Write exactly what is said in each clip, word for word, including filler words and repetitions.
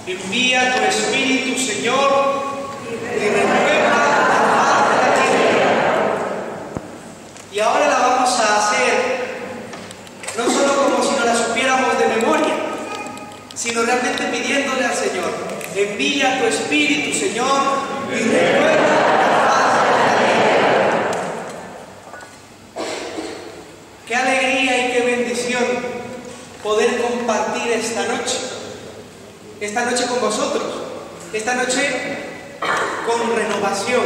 Envía tu Espíritu, Señor, y renueva la faz de la tierra. Y ahora la vamos a hacer no solo como si no la supiéramos de memoria, sino realmente pidiéndole al Señor: envía tu Espíritu, Señor, y renueva la faz de la tierra. Qué alegría y qué bendición poder compartir esta noche, esta noche con vosotros, esta noche con renovación.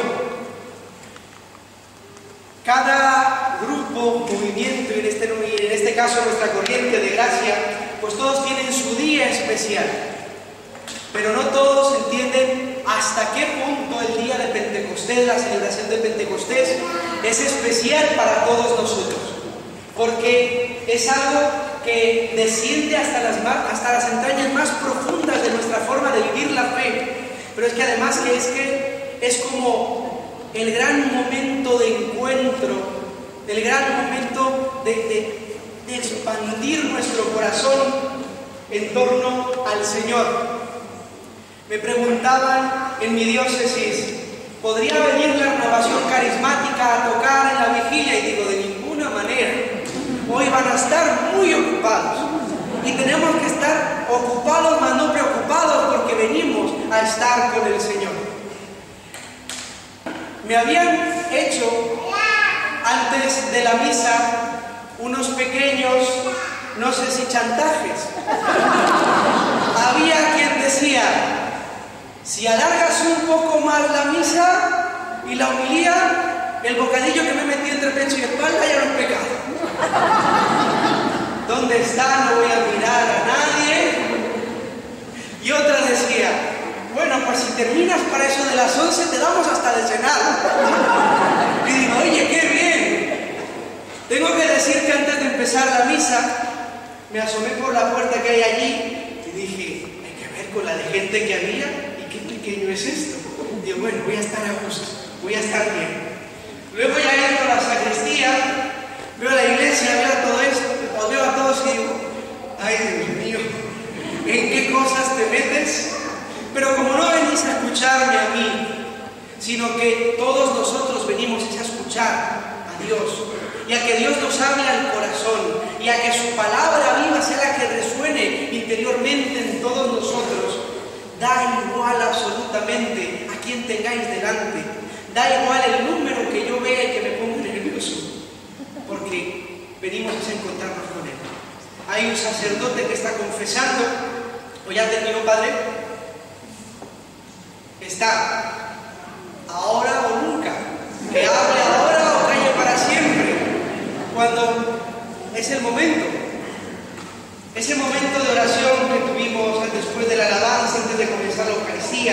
Cada grupo, movimiento, y en este, en este caso nuestra corriente de gracia, pues todos tienen su día especial, pero no todos entienden hasta qué punto el día de Pentecostés, la celebración de Pentecostés, es especial para todos nosotros, porque es algo que desciende hasta las, hasta las entrañas más profundas de nuestra forma de vivir la fe, pero es que además que es que es como el gran momento de encuentro, el gran momento de, de, de expandir nuestro corazón en torno al Señor. Me preguntaban en mi diócesis, ¿podría venir la renovación carismática a tocar en la vigilia? Y digo, de ninguna manera. Hoy van a estar muy ocupados y tenemos que estar ocupados, más no preocupados, porque venimos a estar con el Señor. Me habían hecho antes de la misa unos pequeños, no sé si chantajes. Había quien decía: si alargas un poco más la misa y la homilía, el bocadillo que me metí entre pecho y espalda ya no es pecado. ¿Dónde está? No voy a mirar a nadie. Y otra decía: bueno, pues si terminas para eso de las once, te damos hasta de cenar. Y digo, oye, qué bien. Tengo que decir que antes de empezar la misa, me asomé por la puerta que hay allí y dije, hay que ver con la de gente que había y qué pequeño es esto. Digo, bueno, voy a estar a gusto, voy a estar bien. Luego ya entro a la sacristía, veo la iglesia, veo todo esto, os veo a todos y digo, ay Dios mío, ¿en qué cosas te metes? Pero como no venís a escucharme a mí, sino que todos nosotros venimos a escuchar a Dios, y a que Dios nos hable al corazón, y a que su palabra viva sea la que resuene interiormente en todos nosotros, da igual absolutamente a quien tengáis delante, da igual el número que yo vea y que me ponga nervioso, porque venimos a encontrarnos con Él. Hay un sacerdote que está confesando, ¿o ya terminó, padre? Está, ahora o nunca, que hable ahora o calle para siempre, cuando es el momento, ese momento de oración que tuvimos después de la alabanza, antes de comenzar la Eucaristía.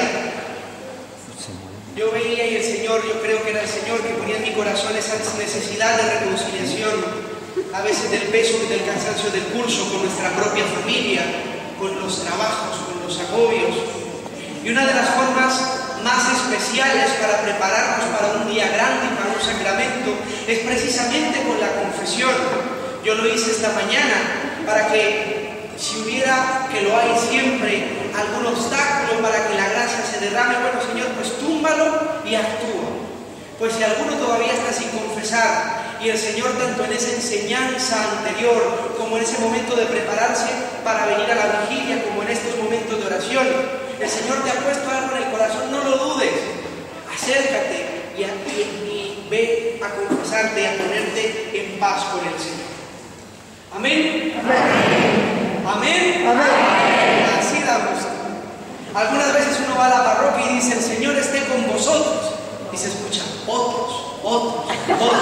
Yo veía y el Señor, yo creo que era el Señor que ponía en mi corazón esa necesidad de reconciliación, a veces del peso y del cansancio del pulso con nuestra propia familia, con los trabajos, con los agobios. Y una de las formas más especiales para prepararnos para un día grande y para un sacramento es precisamente con la confesión. Yo lo hice esta mañana para que, si hubiera, que lo hay siempre, algún obstáculo para que la gracia se derrame, bueno, Señor, pues túmbalo y actúa. Pues si alguno todavía está sin confesar, y el Señor, tanto en esa enseñanza anterior como en ese momento de prepararse para venir a la vigilia, como en estos momentos de oración, el Señor te ha puesto algo en el corazón, no lo dudes, acércate y, y, y ve a confesarte y a ponerte en paz con el Señor. Amén. Amén. Amén. Amén. Así da gusto. Algunas veces uno va a la parroquia y dice, el Señor esté con vosotros, y se escuchan otros, otros, otros.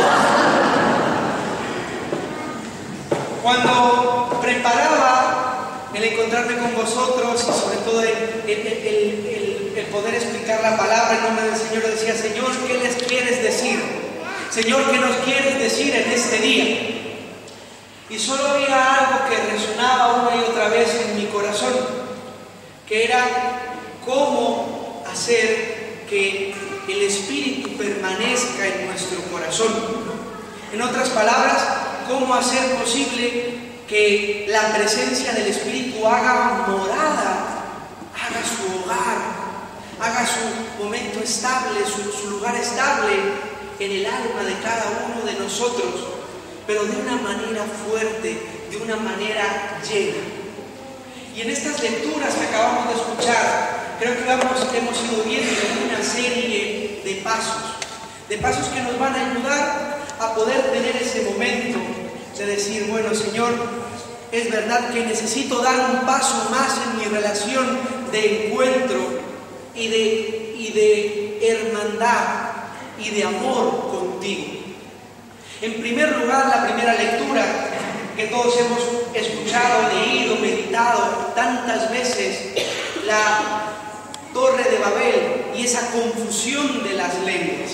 Cuando preparaba el encontrarme con vosotros y sobre todo el, el, el, el, el poder explicar la palabra en nombre del Señor, decía, Señor, ¿qué les quieres decir? Señor, ¿qué nos quieres decir en este día? Y solo había algo que resonaba una y otra vez en mi corazón, que era cómo hacer que el Espíritu permanezca en nuestro corazón. En otras palabras, cómo hacer posible que la presencia del Espíritu haga morada, haga su marca su momento estable, su, su lugar estable en el alma de cada uno de nosotros, pero de una manera fuerte, de una manera llena. Y en estas lecturas que acabamos de escuchar, creo que vamos, hemos ido viendo una serie de pasos, de pasos que nos van a ayudar a poder tener ese momento de decir, bueno, Señor, es verdad que necesito dar un paso más en mi relación de encuentro y de, y de hermandad y de amor contigo. En primer lugar, la primera lectura que todos hemos escuchado, leído, meditado tantas veces, la Torre de Babel y esa confusión de las lenguas.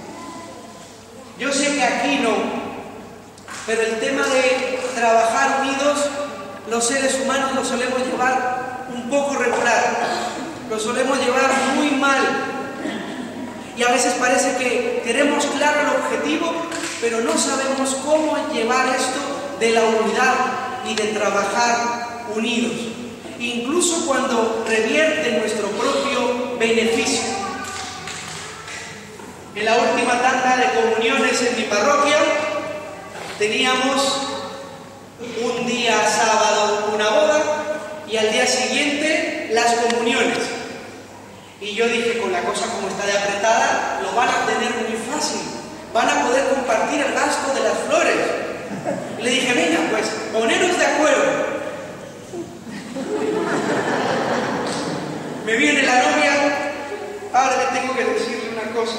Yo sé que aquí no, pero el tema de trabajar unidos, los seres humanos lo solemos llevar un poco regular, lo solemos llevar muy mal. Y a veces parece que tenemos claro el objetivo, pero no sabemos cómo llevar esto de la unidad y de trabajar unidos, incluso cuando revierte nuestro propio beneficio. En la última tanda de comuniones en mi parroquia teníamos un día sábado una boda y al día siguiente las comuniones. Y yo dije, con la cosa como está de apretada, lo van a tener muy fácil, van a poder compartir el gasto de las flores. Y le dije, venga, pues, poneros de acuerdo. Me viene la novia, ahora le tengo que decirle una cosa.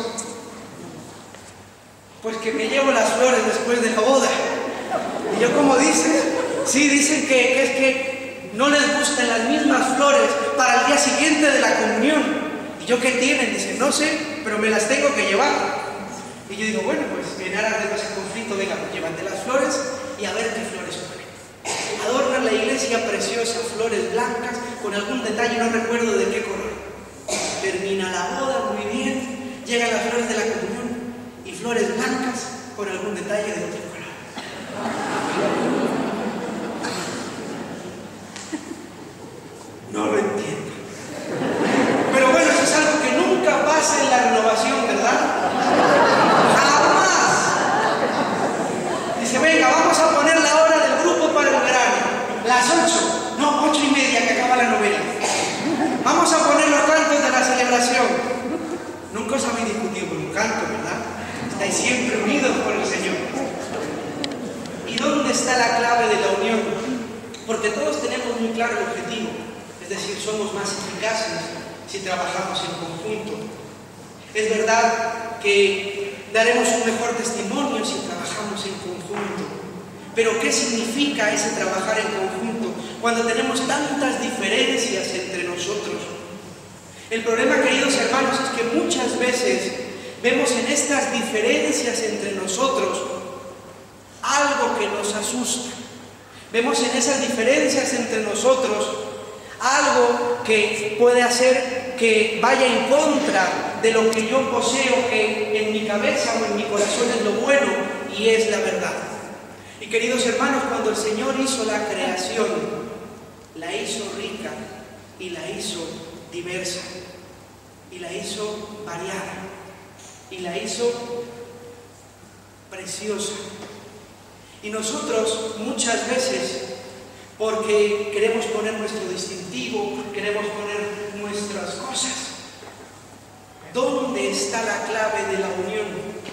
Pues que me llevo las flores después de la boda. Y yo, como dices, sí, dicen que, que es que no les gustan las mismas flores para el día siguiente de la comunión. ¿Y yo qué tienen? Dicen, no sé, pero me las tengo que llevar. Y yo digo, bueno, pues en aras de ese conflicto, venga, pues llévate las flores y a ver qué flores ponen. Adornan la iglesia preciosa, flores blancas, con algún detalle, no recuerdo de qué color. Termina la boda muy bien, llegan las flores de la comunión y flores blancas con algún detalle de otro color. No lo entiendo. Pero bueno, eso es algo que nunca pasa en la renovación, ¿verdad? ¡Jamás! Dice, venga, vamos a poner la hora del grupo para el verano. Las ocho, no, ocho y media que acaba la novena. Vamos a poner los cantos de la celebración. Nunca os habéis discutido por un canto, ¿verdad? Estáis siempre unidos por el Señor. ¿Y dónde está la clave de la unión? Porque todos tenemos muy claro el objetivo. Es decir, somos más eficaces si trabajamos en conjunto. Es verdad que daremos un mejor testimonio si trabajamos en conjunto. Pero ¿qué significa ese trabajar en conjunto cuando tenemos tantas diferencias entre nosotros? El problema, queridos hermanos, es que muchas veces vemos en estas diferencias entre nosotros algo que nos asusta. Vemos en esas diferencias entre nosotros algo que puede hacer que vaya en contra de lo que yo poseo, que en mi cabeza o en mi corazón es lo bueno y es la verdad. Y queridos hermanos, cuando el Señor hizo la creación, la hizo rica y la hizo diversa y la hizo variada y la hizo preciosa. Y nosotros muchas veces, porque queremos poner nuestro distintivo, queremos poner nuestras cosas, ¿dónde está la clave de la unión?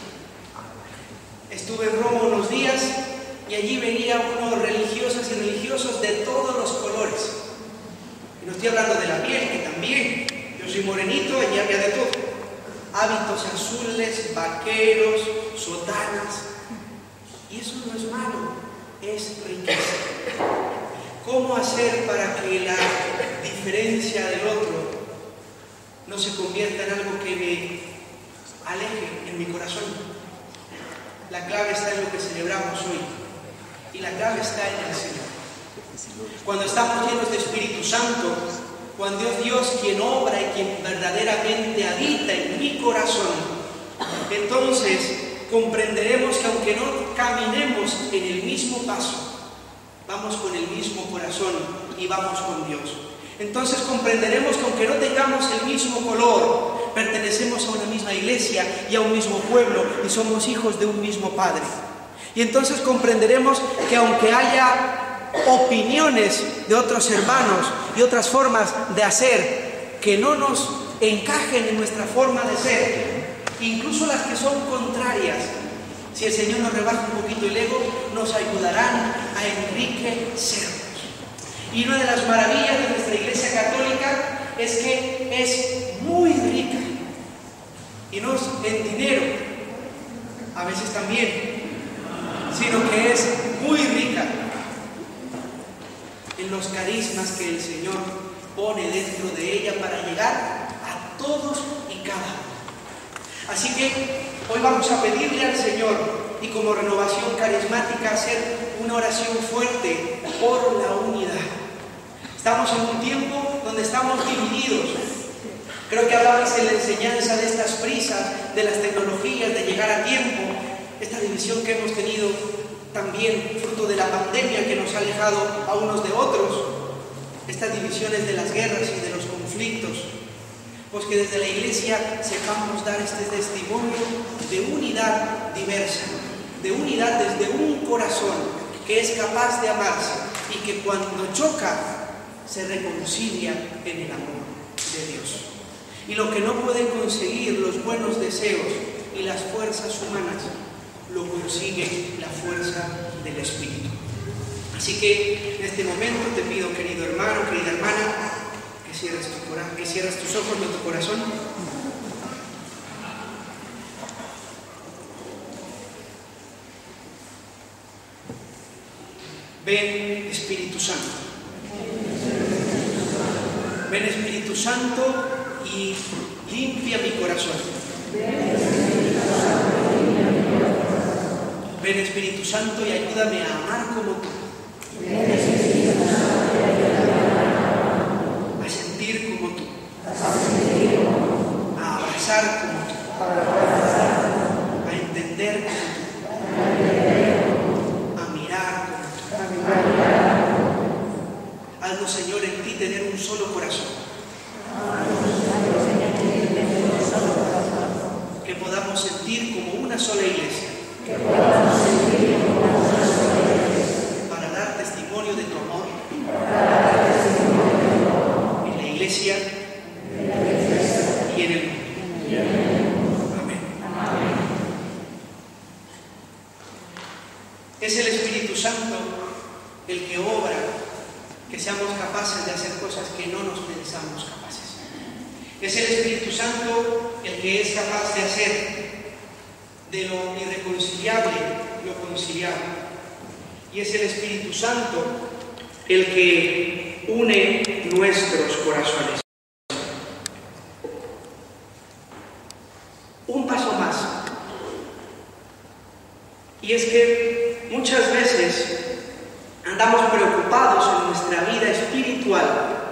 Estuve en Roma unos días y allí veía unos religiosas y religiosos de todos los colores. Y no estoy hablando de la piel, que también, yo soy morenito, allí había de todo. Hábitos azules, vaqueros, sotanas. Y eso no es malo, es riqueza. ¿Cómo hacer para que la diferencia del otro no se convierta en algo que me aleje en mi corazón? La clave está en lo que celebramos hoy. Y la clave está en el Señor. Cuando estamos llenos de Espíritu Santo, cuando es Dios quien obra y quien verdaderamente habita en mi corazón, entonces comprenderemos que aunque no caminemos en el mismo paso, vamos con el mismo corazón y vamos con Dios. Entonces comprenderemos que aunque no tengamos el mismo color, pertenecemos a una misma iglesia y a un mismo pueblo y somos hijos de un mismo Padre. Y entonces comprenderemos que aunque haya opiniones de otros hermanos y otras formas de hacer que no nos encajen en nuestra forma de ser, incluso las que son contrarias, si el Señor nos rebaja un poquito el ego, nos ayudarán a enriquecernos. Y una de las maravillas de nuestra Iglesia Católica es que es muy rica, y no es en dinero, a veces también, sino que es muy rica en los carismas que el Señor pone dentro de ella para llegar a todos y cada uno. Así que hoy vamos a pedirle al Señor, y como renovación carismática, hacer una oración fuerte por la unidad. Estamos en un tiempo donde estamos divididos. Creo que hablabais en la enseñanza de estas prisas, de las tecnologías, de llegar a tiempo, esta división que hemos tenido también fruto de la pandemia que nos ha alejado a unos de otros, estas divisiones de las guerras y de los conflictos. Pues que desde la Iglesia sepamos dar este testimonio de unidad diversa, de unidad desde un corazón que es capaz de amarse y que cuando choca se reconcilia en el amor de Dios. Y lo que no pueden conseguir los buenos deseos y las fuerzas humanas, lo consigue la fuerza del Espíritu. Así que en este momento te pido, querido hermano, querida hermana, que cierres, tu cora- que cierres tus ojos de tu corazón. Ven, Espíritu Santo. Ven, Espíritu Santo, y limpia mi corazón. Ven, Espíritu Santo, y ayúdame a amar como tú. A sentir como tú. A abrazar como tú. A entender como tú. A mirar como tú. Haznos, Señor, en ti tener un solo corazón. Que podamos sentir como una sola iglesia. Para dar testimonio de tu amor en la iglesia y en el mundo. Amén. Es el Espíritu Santo el que obra que seamos capaces de hacer cosas que no nos pensamos capaces. Es el Espíritu Santo el que es capaz de hacer de lo irreconciliable lo conciliable. Y es el Espíritu Santo el que une nuestros corazones. Un paso más. Y es que muchas veces andamos preocupados en nuestra vida espiritual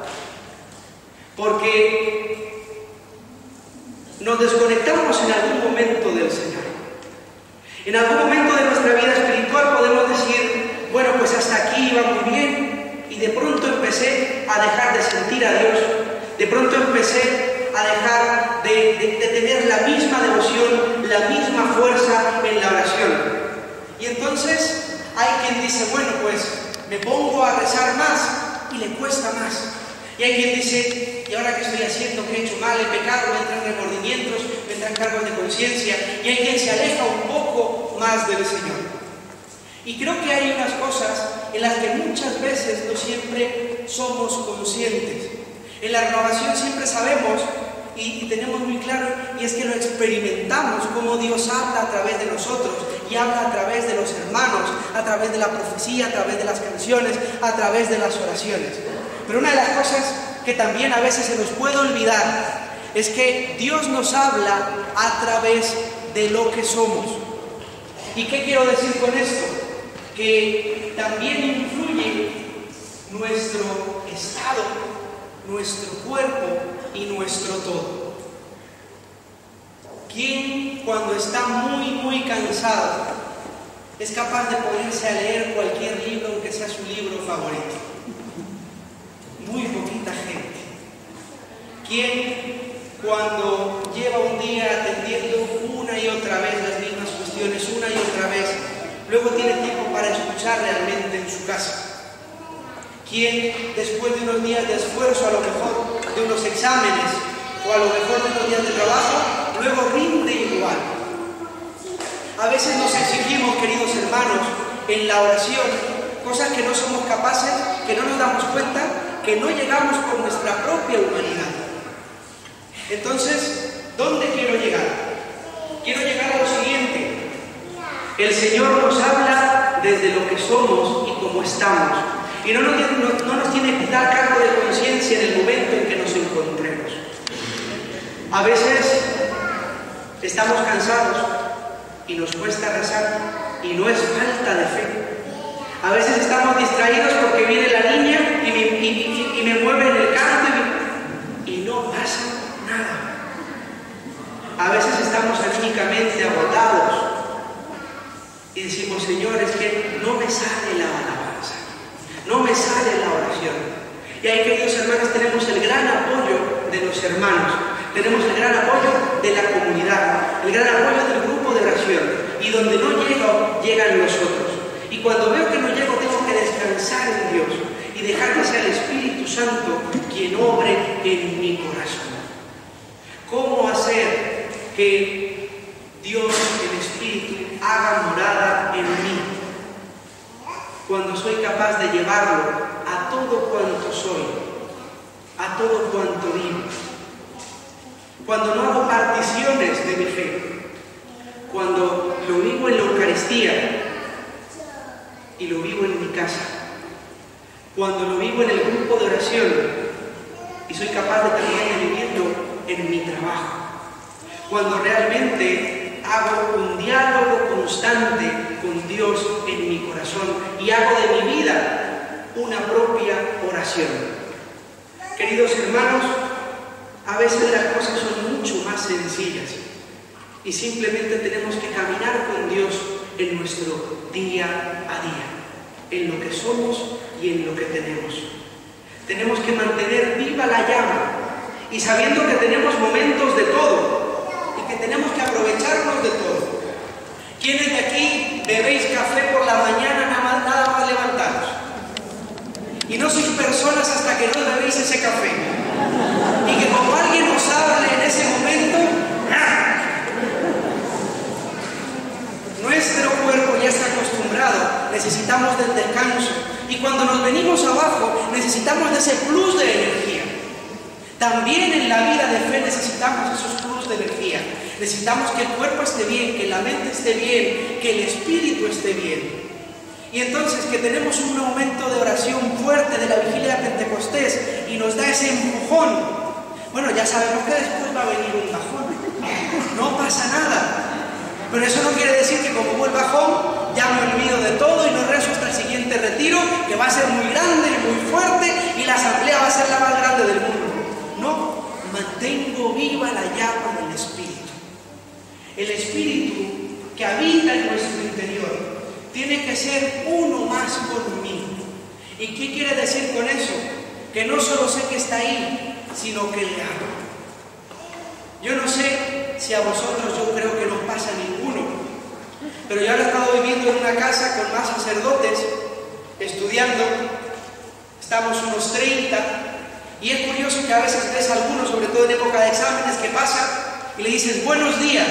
porque nos desconectamos en algún momento del Señor. En algún momento de nuestra vida espiritual podemos decir, bueno, pues hasta aquí iba muy bien, y de pronto empecé a dejar de sentir a Dios, de pronto empecé a dejar de, de, de tener la misma devoción, la misma fuerza en la oración. Y entonces hay quien dice, bueno, pues me pongo a rezar más y le cuesta más. Y hay quien dice, ¿y ahora qué estoy haciendo? ¿Qué he hecho mal? ¿He pecado? ¿Me entran remordimientos? ¿Me entran cargos de conciencia? Y hay quien se aleja un poco más del Señor. Y creo que hay unas cosas en las que muchas veces no siempre somos conscientes. En la renovación siempre sabemos y, y tenemos muy claro, y es que lo experimentamos, como Dios habla a través de nosotros, y habla a través de los hermanos, a través de la profecía, a través de las canciones, a través de las oraciones. Pero una de las cosas que también a veces se nos puede olvidar es que Dios nos habla a través de lo que somos. ¿Y qué quiero decir con esto? Que también influye nuestro estado, nuestro cuerpo y nuestro todo. ¿Quién, cuando está muy, muy cansado, es capaz de ponerse a leer cualquier libro, aunque sea su libro favorito? Muy poquita gente. ¿Quién, cuando lleva un día atendiendo una y otra vez las mismas cuestiones, una y otra vez, luego tiene tiempo para escuchar realmente en su casa? ¿Quién, después de unos días de esfuerzo, a lo mejor de unos exámenes, o a lo mejor de unos días de trabajo, luego rinde igual? A veces nos exigimos, queridos hermanos, en la oración, cosas que no somos capaces, que no nos damos cuenta, que no llegamos con nuestra propia humanidad. Entonces, ¿dónde quiero llegar? Quiero llegar a lo siguiente. El Señor nos habla desde lo que somos y cómo estamos. Y no nos, no, no nos tiene que dar cargo de conciencia en el momento en que nos encontremos. A veces estamos cansados y nos cuesta rezar y no es falta de fe. A veces estamos distraídos porque viene la niña y me, y, y, y me mueve en el canto y, me, y no pasa nada. A veces estamos anímicamente agotados y decimos, Señor, es que no me sale la alabanza, no me sale la oración. Y ahí, queridos hermanos, tenemos el gran apoyo de los hermanos, tenemos el gran apoyo de la comunidad, el gran apoyo del grupo de oración. Y donde no llego, llegan los otros. Y cuando veo que no llego, tengo que descansar en Dios y dejar que sea el Espíritu Santo quien obre en mi corazón. ¿Cómo hacer que Dios, el Espíritu, haga morada en mí? Cuando soy capaz de llevarlo a todo cuanto soy, a todo cuanto vivo. Cuando no hago particiones de mi fe. Cuando lo vivo en la Eucaristía y lo vivo en mi casa. Cuando lo vivo en el grupo de oración y soy capaz de también de vivirlo en mi trabajo. Cuando realmente hago un diálogo constante con Dios en mi corazón y hago de mi vida una propia oración. Queridos hermanos, a veces las cosas son mucho más sencillas y simplemente tenemos que caminar con Dios en nuestro día a día, en lo que somos y en lo que tenemos. Tenemos que mantener viva la llama y sabiendo que tenemos momentos de todo y que tenemos que aprovecharnos de todo. ¿Quiénes de aquí bebéis café por la mañana nada más, nada más levantados? Y no sois personas hasta que no bebéis ese café. Y que como alguien os hable en ese momento, ¡ah! Nuestro cuerpo ya está acostumbrado, necesitamos del descanso. Y cuando nos venimos abajo, necesitamos de ese plus de energía. También en la vida de fe necesitamos esos plus de energía. Necesitamos que el cuerpo esté bien, que la mente esté bien, que el espíritu esté bien. Y entonces que tenemos un momento de oración fuerte de la vigilia de Pentecostés y nos da ese empujón. Bueno, ya sabemos que después va a venir un bajón. No pasa nada. Pero eso no quiere decir que como hubo el bajón, ya me olvido de todo y no rezo hasta el siguiente retiro, que va a ser muy grande y muy fuerte y la asamblea va a ser la más grande del mundo. No, mantengo viva la llama del Espíritu. El Espíritu que habita en nuestro interior tiene que ser uno más conmigo. ¿Y qué quiere decir con eso? Que no solo sé que está ahí, sino que le amo. Yo no sé si a vosotros, yo creo que no pasa ninguno, pero yo ahora he estado viviendo en una casa con más sacerdotes, estudiando, estamos unos treinta, y es curioso que a veces ves a algunos, sobre todo en época de exámenes, que pasan y le dicen buenos días,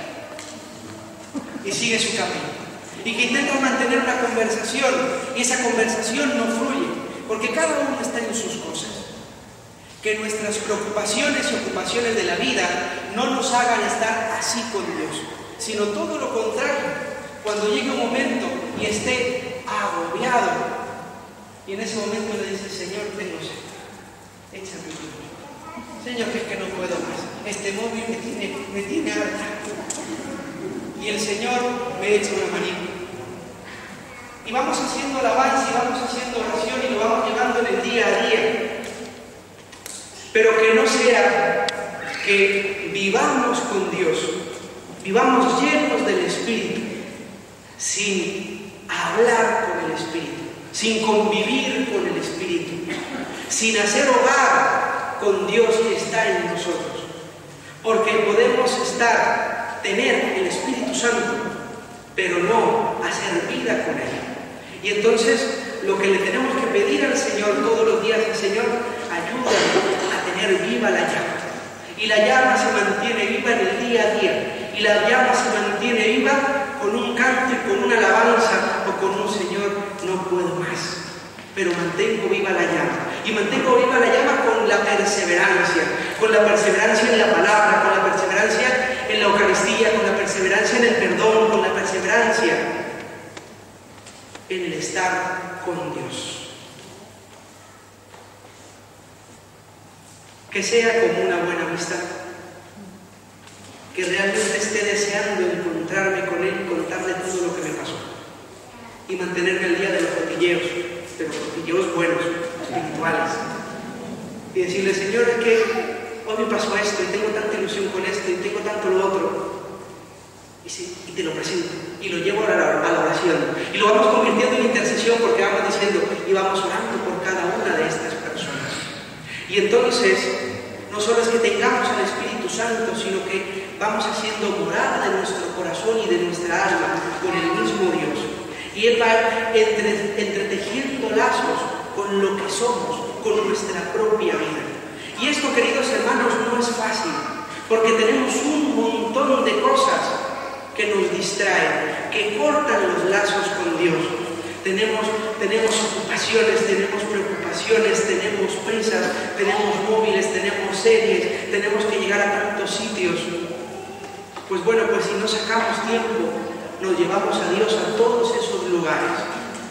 y sigue su camino. Y que intentan mantener una conversación, y esa conversación no fluye, porque cada uno está en sus cosas. Que nuestras preocupaciones y ocupaciones de la vida no nos hagan estar así con Dios, sino todo lo contrario. Cuando llegue un momento y esté agobiado, y en ese momento le dice, Señor, tengo sed, échame tu mano. Señor, que es que no puedo más, este móvil me tiene, me tiene harta. Y el Señor me echa una manita. Y vamos haciendo alabanza y vamos haciendo oración y lo vamos llevando en el día a día. Pero que no sea que vivamos con Dios, vivamos llenos del Espíritu, sin hablar con el Espíritu, sin convivir con el Espíritu, sin hacer hogar con Dios que está en nosotros. Porque podemos estar, tener el Espíritu Santo, pero no hacer vida con Él. Y entonces lo que le tenemos que pedir al Señor todos los días es: Señor, ayúdame a tener viva la llama. Y la llama se mantiene viva en el día a día. Y la llama se mantiene viva con un canto y con una alabanza o con un: Señor, no puedo más, pero mantengo viva la llama. Y mantengo viva la llama con la perseverancia, con la perseverancia en la palabra, con la perseverancia en la Eucaristía, con la perseverancia en el perdón, con la perseverancia en el estar con Dios. Que sea como una buena amistad, que realmente esté deseando encontrarme con Él y contarle todo lo que me pasó, y mantenerme al día de los cotilleos, de los cotilleos buenos, espirituales, y decirle: Señor, es que hoy me pasó esto, y tengo tanta ilusión con esto, y tengo tanto lo otro, y, sí, y te lo presento, y lo llevo a la, a la oración, y lo vamos convirtiendo en intercesión, porque vamos diciendo y vamos orando por cada una de estas personas. Y entonces, no solo es que tengamos al Espíritu Santo, sino que vamos haciendo morada de nuestro corazón y de nuestra alma con el mismo Dios. Y Él va entre, entretejiendo lazos con lo que somos, con nuestra propia vida. Y esto, queridos hermanos, no es fácil, porque tenemos un montón de cosas que nos distraen, que cortan los lazos con Dios. Tenemos, tenemos ocupaciones, tenemos preocupaciones, tenemos prisas, tenemos móviles, tenemos series, tenemos que llegar a tantos sitios. Pues bueno, pues si no sacamos tiempo, nos llevamos a Dios a todos esos lugares.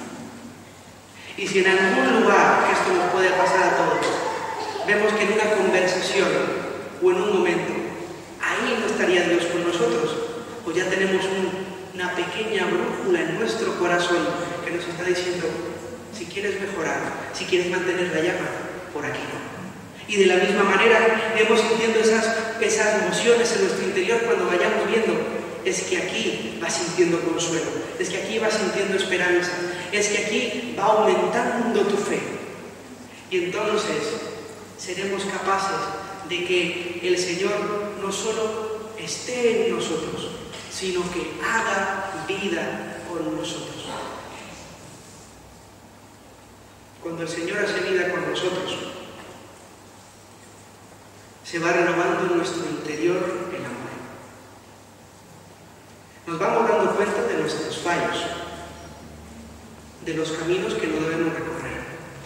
Y si en algún lugar, que esto nos puede pasar a todos, vemos que en una conversación o en un momento, ahí no estaría Dios con nosotros, pues ya tenemos un una pequeña brújula en nuestro corazón que nos está diciendo: si quieres mejorar, si quieres mantener la llama, por aquí no. Y de la misma manera iremos sintiendo esas, esas emociones en nuestro interior cuando vayamos viendo: es que aquí vas sintiendo consuelo, es que aquí vas sintiendo esperanza, es que aquí va aumentando tu fe. Y entonces seremos capaces de que el Señor no solo esté en nosotros, sino que haga vida con nosotros. Cuando el Señor hace vida con nosotros, se va renovando en nuestro interior el amor. Nos vamos dando cuenta de nuestros fallos, de los caminos que no debemos recorrer.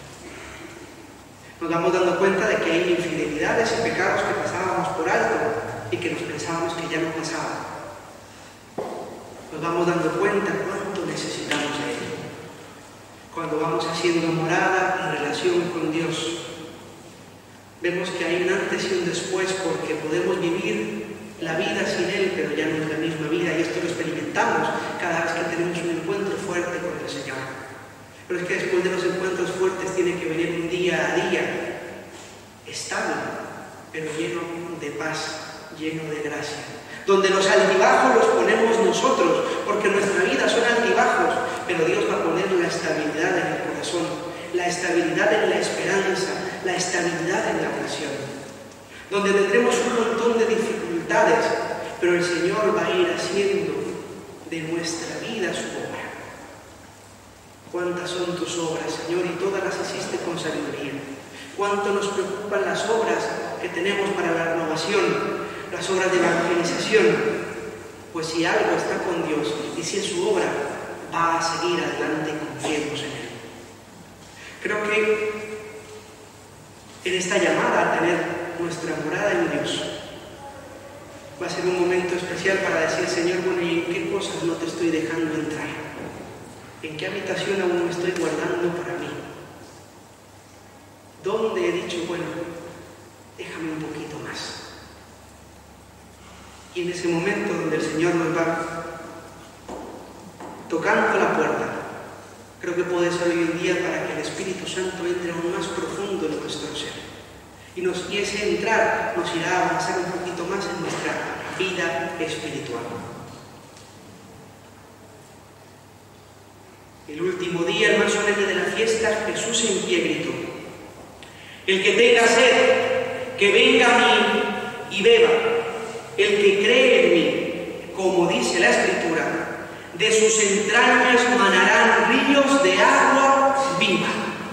Nos vamos dando cuenta de que hay infidelidades y pecados que pasábamos por alto y que nos pensábamos que ya no pasaban. Nos vamos dando cuenta cuánto necesitamos de Él. Cuando vamos haciendo morada en relación con Dios, vemos que hay un antes y un después, porque podemos vivir la vida sin Él, pero ya no es la misma vida, y esto lo experimentamos cada vez que tenemos un encuentro fuerte con el Señor. Pero es que después de los encuentros fuertes tiene que venir un día a día estable, pero lleno de paz, lleno de gracia, donde los altibajos los ponemos nosotros, porque nuestra vida son altibajos, pero Dios va a poner la estabilidad en el corazón, la estabilidad en la esperanza, la estabilidad en la oración, donde tendremos un montón de dificultades, pero el Señor va a ir haciendo de nuestra vida su obra. ¿Cuántas son tus obras, Señor? Y todas las hiciste con sabiduría. ¿Cuánto nos preocupan las obras que tenemos para la renovación, las obras de evangelización? Pues si algo está con Dios y si es su obra, va a seguir adelante y confiemos en Él. Creo que en esta llamada a tener nuestra morada en Dios va a ser un momento especial para decir: Señor, bueno, ¿y en qué cosas no te estoy dejando entrar? ¿En qué habitación aún me estoy guardando para mí? ¿Dónde he dicho, bueno, déjame un poquito más? Y en ese momento donde el Señor nos va tocando la puerta, creo que puede ser hoy en día para que el Espíritu Santo entre aún más profundo en nuestro ser. Y, nos, y ese entrar nos irá a avanzar un poquito más en nuestra vida espiritual. El último día, el más solemne de la fiesta, Jesús en pie gritó: el que tenga sed, que venga a mí y beba. El que cree en mí, como dice la Escritura, de sus entrañas manarán ríos de agua viva.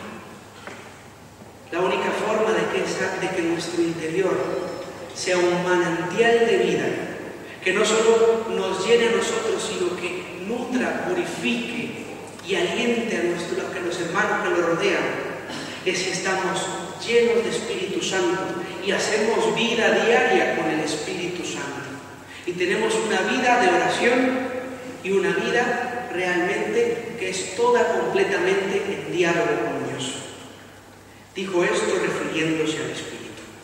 La única forma de que, esa, de que nuestro interior sea un manantial de vida, que no solo nos llene a nosotros, sino que nutra, purifique y aliente a, nuestro, a los hermanos que lo rodean, es si estamos llenos de Espíritu Santo y hacemos vida diaria con el Espíritu Santo. Y tenemos una vida de oración y una vida realmente que es toda completamente en diálogo con Dios. Dijo esto refiriéndose al Espíritu.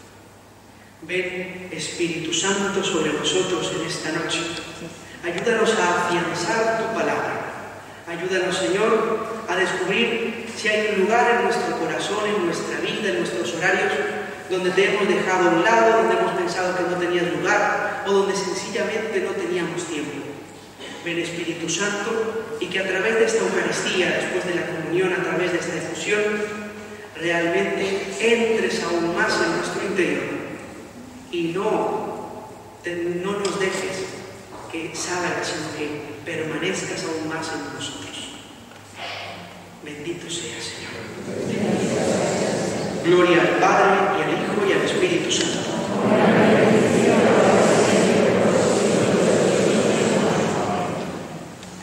Ven, Espíritu Santo, sobre nosotros en esta noche. Ayúdanos a afianzar tu palabra. Ayúdanos, Señor, a descubrir si hay un lugar en nuestro corazón, en nuestra vida, en nuestros horarios, donde te hemos dejado a un lado, donde hemos pensado que no tenías lugar o donde sencillamente no teníamos tiempo. Ven, Espíritu Santo, y que a través de esta Eucaristía, después de la comunión, a través de esta efusión, realmente entres aún más en nuestro interior y no, te, no nos dejes que salgas, sino que permanezcas aún más en nosotros. Bendito sea, Señor. Gloria al Padre, y al Hijo, y al Espíritu Santo.